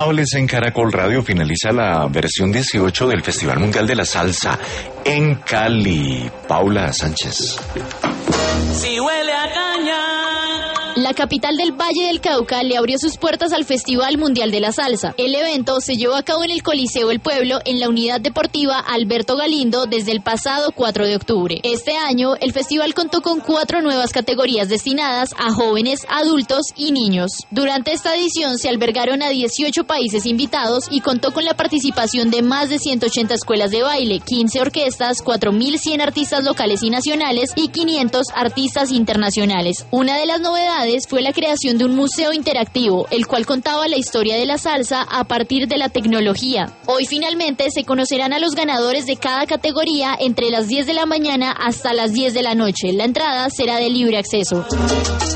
En Caracol Radio finaliza la versión 18 del Festival Mundial de la Salsa en Cali. Paula Sánchez. Si huele a caña. La capital del Valle del Cauca le abrió sus puertas al Festival Mundial de la Salsa. El evento se llevó a cabo en el Coliseo del Pueblo, en la unidad deportiva Alberto Galindo, desde el pasado 4 de octubre. Este año, el festival contó con 4 nuevas categorías destinadas a jóvenes, adultos y niños. Durante esta edición se albergaron a 18 países invitados y contó con la participación de más de 180 escuelas de baile, 15 orquestas, 4.100 artistas locales y nacionales y 500 artistas internacionales. Una de las novedades fue la creación de un museo interactivo, el cual contaba la historia de la salsa a partir de la tecnología. Hoy finalmente se conocerán a los ganadores de cada categoría entre las 10 de la mañana hasta las 10 de la noche. La entrada será de libre acceso.